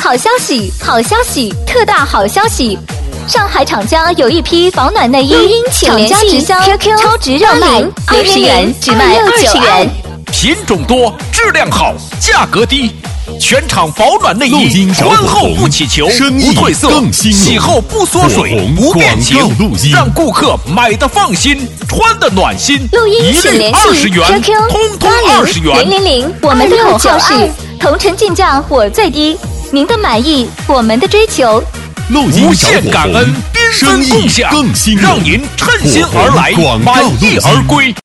好消息，好消息，特大好消息！上海厂家有一批保暖内衣，厂家直销 QQ 超值热卖，20元只卖20元。 品种多，质量好，价格低。全场保暖内衣，穿后不起球，不褪色，洗后不缩水，不变形，让顾客买的放心，穿的暖心。 录音请联系 QQ 通通20元。 000，我们的口号是同城进价我最低，您的满意我们的追求。 无限感恩，缤纷共享，让您称心而来，满意而归。